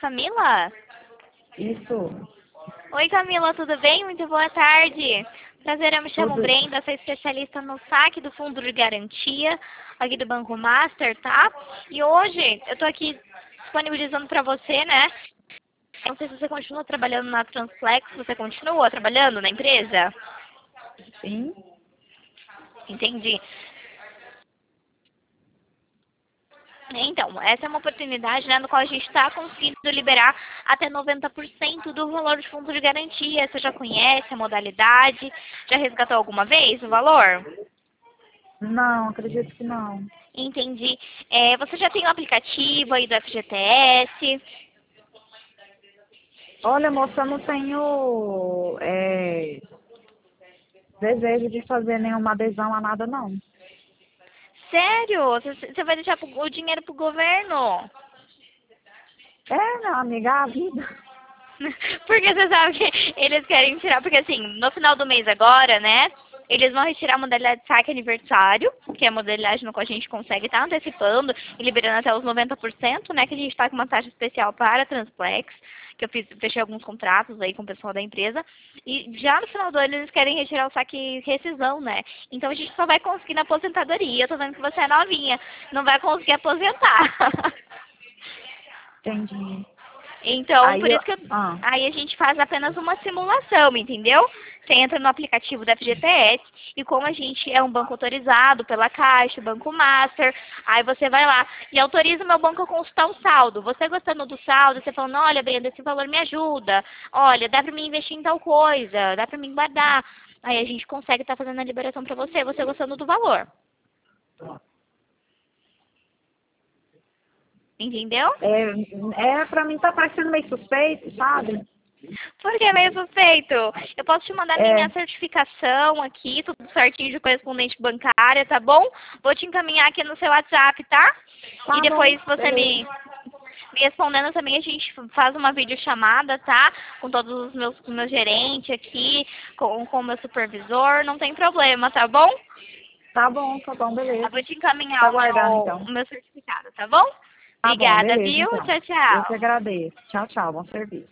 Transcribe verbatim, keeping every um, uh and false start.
Camila? Isso. Oi, Camila, tudo bem? Muito boa tarde. Prazer, eu me chamo Tudo. Brenda, sou especialista no saque do Fundo de Garantia, aqui do Banco Master, tá? E hoje eu tô aqui disponibilizando para você, né? Não sei se você continua trabalhando na Transplex, você continua trabalhando na empresa? Sim. Entendi. Então, essa é uma oportunidade, né, no qual a gente está conseguindo liberar até noventa por cento do valor de fundo de garantia. Você já conhece a modalidade? Já resgatou alguma vez o valor? Não, acredito que não. Entendi. É, você já tem o aplicativo aí do F G T S? Olha, moça, eu não tenho é, desejo de fazer nenhuma adesão a nada, não. Sério? Você você vai deixar pro- o dinheiro pro governo? É, meu amiga, a vida. Porque você sabe que eles querem tirar, porque assim, no final do mês agora, né? Eles vão retirar a modalidade de saque aniversário, que é a modalidade no qual a gente consegue estar antecipando e liberando até os noventa por cento, né? Que a gente está com uma taxa especial para a Transplex, que eu fiz, fechei alguns contratos aí com o pessoal da empresa. E já no final do ano eles querem retirar o saque rescisão, né? Então a gente só vai conseguir na aposentadoria. Eu tô vendo que você é novinha, não vai conseguir aposentar. Entendi. Então, Aí por eu. isso que eu- Ah, aí a gente faz apenas uma simulação, entendeu? Você entra no aplicativo da F G T S e como a gente é um banco autorizado pela Caixa, Banco Master, aí você vai lá e autoriza o meu banco a consultar o saldo. Você gostando do saldo, você falando, olha, Brenda, esse valor me ajuda. Olha, dá pra mim investir em tal coisa, dá pra mim guardar. Aí a gente consegue estar fazendo a liberação pra você, você gostando do valor. Entendeu? é, é, pra mim tá parecendo meio suspeito, sabe? Porque é meio suspeito. Eu posso te mandar É, minha certificação aqui, tudo certinho de correspondente bancária, tá bom? Vou te encaminhar aqui no seu WhatsApp, tá? E tá bom, depois você beleza. me, me respondendo também, a gente faz uma videochamada, tá? Com todos os meus, com o meu gerente aqui, com, com o meu supervisor, não tem problema, tá bom? Tá bom, tá bom, Eu beleza. vou te Tá encaminhar o aguardando meu, então. o meu certificado, tá bom? Tá bom, Obrigada, beleza viu? então. Tchau, Eu que tchau. agradeço. Tchau, tchau, bom serviço.